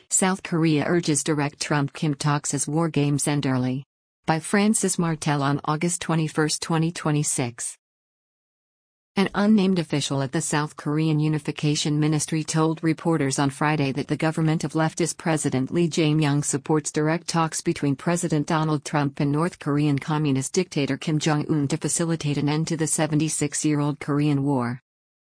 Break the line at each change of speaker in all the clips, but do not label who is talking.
South Korea urges direct Trump-Kim talks as war games end early. By Francis Martel on August 21, 2026. An unnamed official at the South Korean Unification Ministry told reporters on Friday that the government of leftist President Lee Jae-myung supports direct talks between President Donald Trump and North Korean Communist dictator Kim Jong-un to facilitate an end to the 76-year-old Korean War.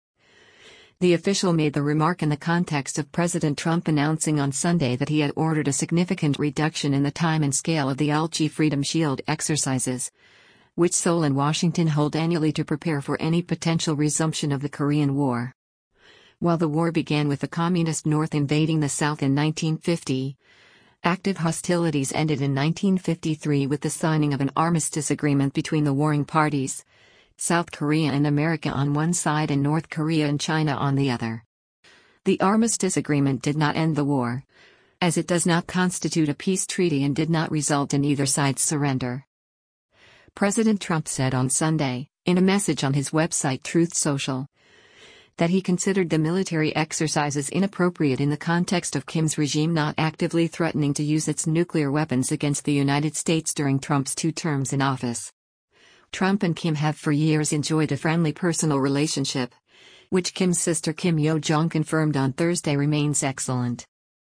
The official made the remark in the context of President Trump announcing on Sunday that he had ordered a significant reduction in the time and scale of the Ulchi Freedom Shield exercises, which Seoul and Washington hold annually to prepare for any potential resumption of the Korean War. While the war began with the Communist North invading the South in 1950, active hostilities ended in 1953 with the signing of an armistice agreement between the warring parties, South Korea and America on one side and North Korea and China on the other. The armistice agreement did not end the war, as it does not constitute a peace treaty and did not result in either side's surrender. President Trump said on Sunday, in a message on his website Truth Social, that he considered the military exercises inappropriate in the context of Kim's regime not actively threatening to use its nuclear weapons against the United States during Trump's 2 terms in office. Trump and Kim have for years enjoyed a friendly personal relationship, which Kim's sister Kim Yo-jong confirmed on Thursday remains excellent.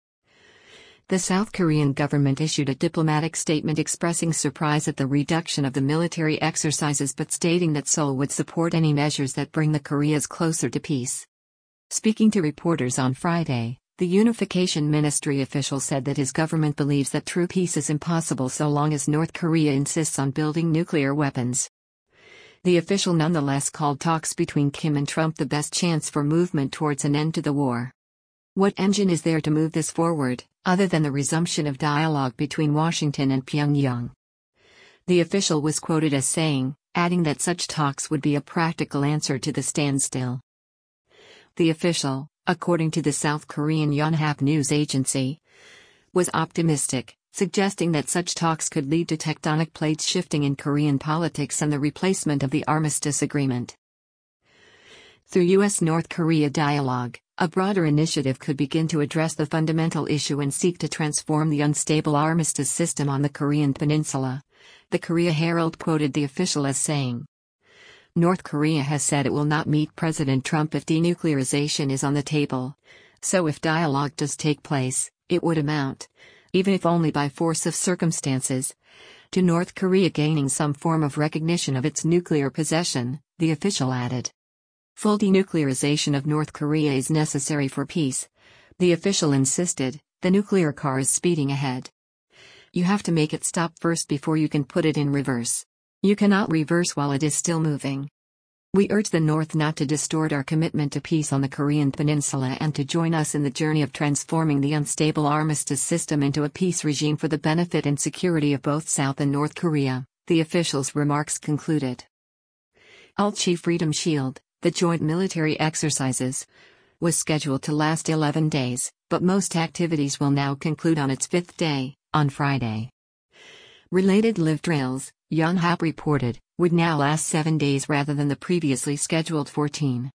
The South Korean government issued a diplomatic statement expressing surprise at the reduction of the military exercises but stating that Seoul would support any measures that bring the Koreas closer to peace. Speaking to reporters on Friday, the Unification Ministry official said that his government believes that true peace is impossible so long as North Korea insists on building nuclear weapons. The official nonetheless called talks between Kim and Trump the best chance for movement towards an end to the war. What engine is there to move this forward, other than the resumption of dialogue between Washington and Pyongyang? The official was quoted as saying, adding that such talks would be a practical answer to the standstill. The official, according to the South Korean Yonhap news agency, was optimistic, suggesting that such talks could lead to tectonic plates shifting in Korean politics and the replacement of the armistice agreement. Through U.S.-North Korea dialogue, a broader initiative could begin to address the fundamental issue and seek to transform the unstable armistice system on the Korean peninsula, the Korea Herald quoted the official as saying. North Korea has said it will not meet President Trump if denuclearization is on the table, so if dialogue does take place, it would amount, even if only by force of circumstances, to North Korea gaining some form of recognition of its nuclear possession, the official added. Full denuclearization of North Korea is necessary for peace, the official insisted. The nuclear car is speeding ahead. You have to make it stop first before you can put it in reverse. You cannot reverse while it is still moving. We urge the North not to distort our commitment to peace on the Korean peninsula and to join us in the journey of transforming the unstable armistice system into a peace regime for the benefit and security of both South and North Korea, the official's remarks concluded. Ulchi Freedom Shield, the joint military exercises, was scheduled to last 11 days, but most activities will now conclude on its 5th day, on Friday. Related live drills, Yonhap reported, would now last 7 days rather than the previously scheduled 14.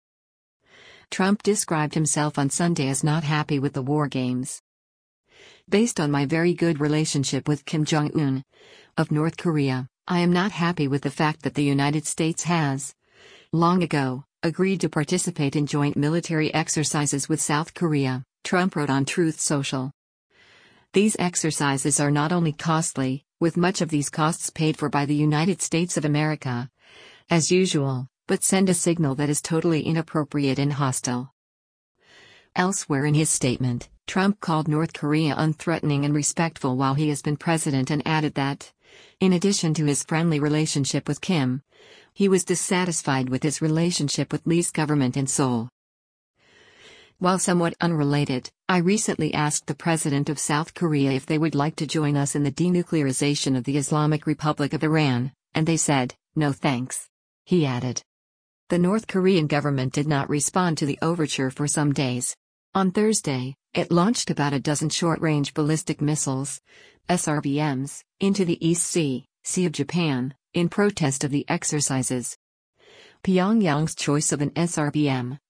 Trump described himself on Sunday as not happy with the war games. Based on my very good relationship with Kim Jong-un of North Korea, I am not happy with the fact that the United States has, long ago, agreed to participate in joint military exercises with South Korea, Trump wrote on Truth Social. These exercises are not only costly, with much of these costs paid for by the United States of America, as usual, but send a signal that is totally inappropriate and hostile. Elsewhere in his statement, Trump called North Korea unthreatening and respectful while he has been president and added that, in addition to his friendly relationship with Kim, he was dissatisfied with his relationship with Lee's government in Seoul. While somewhat unrelated, I recently asked the president of South Korea if they would like to join us in the denuclearization of the Islamic Republic of Iran, and they said, no thanks. He added. The North Korean government did not respond to the overture for some days. On Thursday, it launched about a dozen short-range ballistic missiles, SRBMs, into the East Sea of Japan, in protest of the exercises. Pyongyang's choice of an SRBM,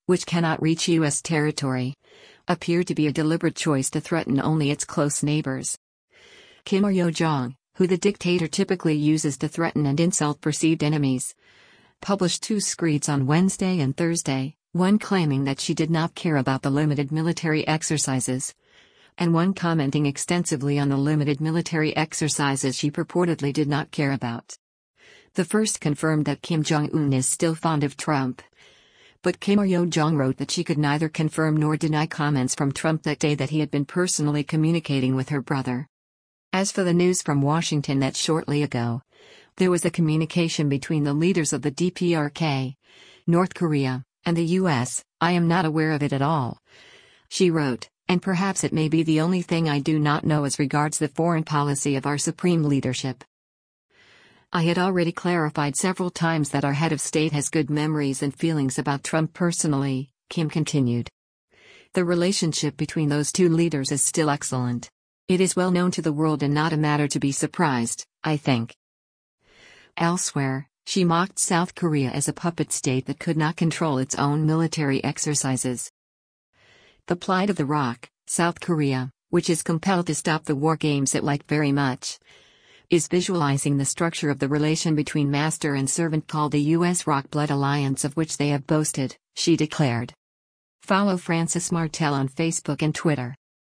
which cannot reach U.S. territory, appeared to be a deliberate choice to threaten only its close neighbors. Kim Yo-jong, who the dictator typically uses to threaten and insult perceived enemies, published two screeds on Wednesday and Thursday, one claiming that she did not care about the limited military exercises, and one commenting extensively on the limited military exercises she purportedly did not care about. The first confirmed that Kim Jong-un is still fond of Trump, but Kim Yo-jong wrote that she could neither confirm nor deny comments from Trump that day that he had been personally communicating with her brother. As for the news from Washington that shortly ago, there was a communication between the leaders of the DPRK, North Korea, and the U.S., I am not aware of it at all. She wrote, and perhaps it may be the only thing I do not know as regards the foreign policy of our supreme leadership. I had already clarified several times that our head of state has good memories and feelings about Trump personally, Kim continued. The relationship between those two leaders is still excellent. It is well known to the world and not a matter to be surprised, I think. Elsewhere, she mocked South Korea as a puppet state that could not control its own military exercises. The plight of the ROC, South Korea, which is compelled to stop the war games it liked very much, is visualizing the structure of the relation between master and servant called the U.S. ROC blood alliance of which they have boasted, she declared. Follow Frances Martel on Facebook and Twitter.